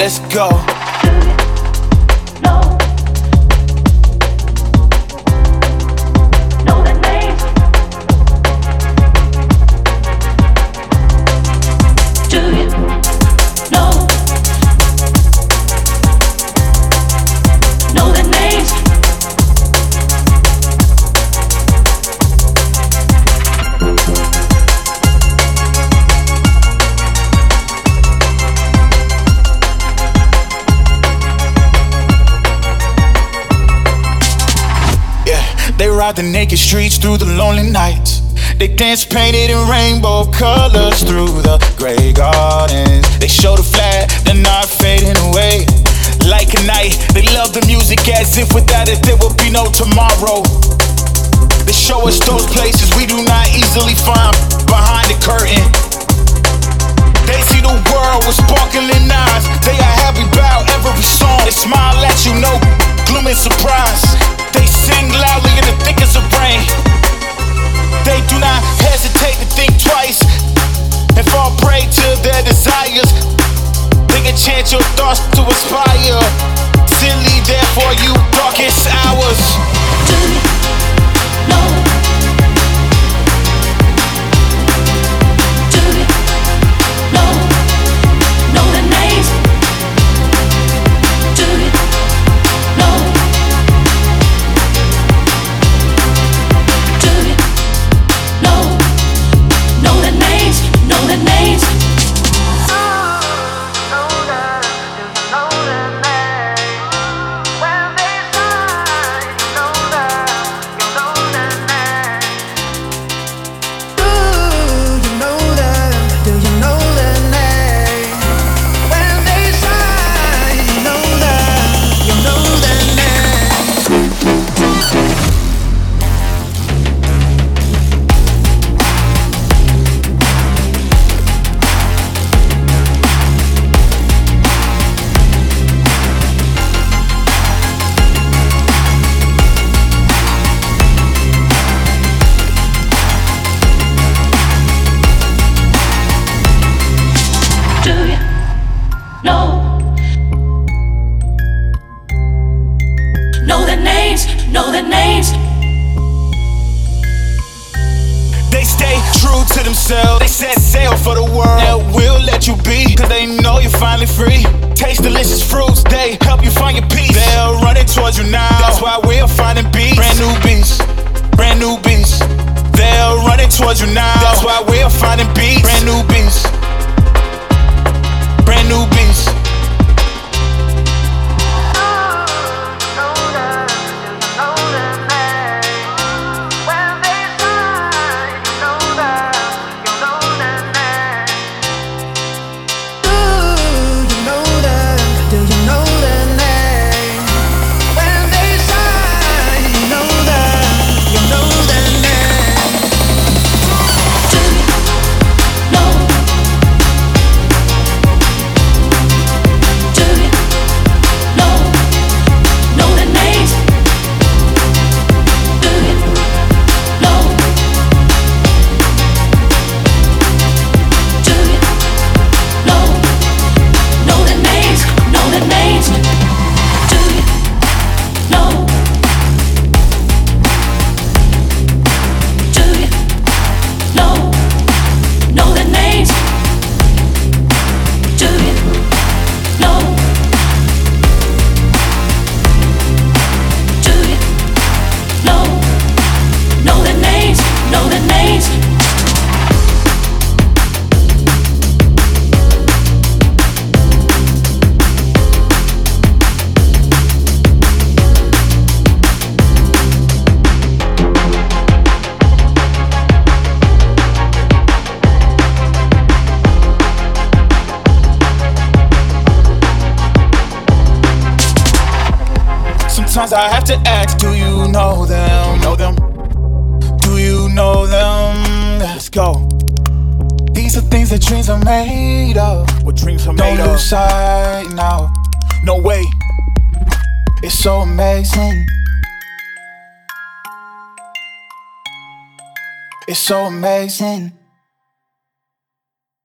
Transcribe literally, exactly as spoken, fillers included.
let's go. They ride the naked streets through the lonely nights. They dance painted in rainbow colors through the gray gardens. They show the flag, they're not fading away. Like a night, they love the music as if without it there would be no tomorrow. They show us those places we do not easily find behind the curtain. They see the world with sparkling eyes. They are happy about every song. They smile at you, no gloom and surprise. They sing loudly in the thickest of rain. They do not hesitate to think twice and fall prey to their desires. They can chant your thoughts to aspire. Silly there for you darkest hours. Do you know? Do you know? Know the names? Do you know? Do you know? Know the names? Know the names? Know the names. They stay true to themselves. They set sail for the world. They will let you be, cause they know you're finally free. Taste delicious fruits, they help you find your peace. They're running towards you now. That's why we're finding beats. Brand new beats, brand new beats. They're running towards you now. That's why we're finding beats. Brand new beats, brand new beats. Sometimes I have to ask, do you know them? Know them? Do you know them? Let's go. These are things that dreams are made of. What dreams are made of? Don't lose sight now. No way. It's so amazing. It's so amazing.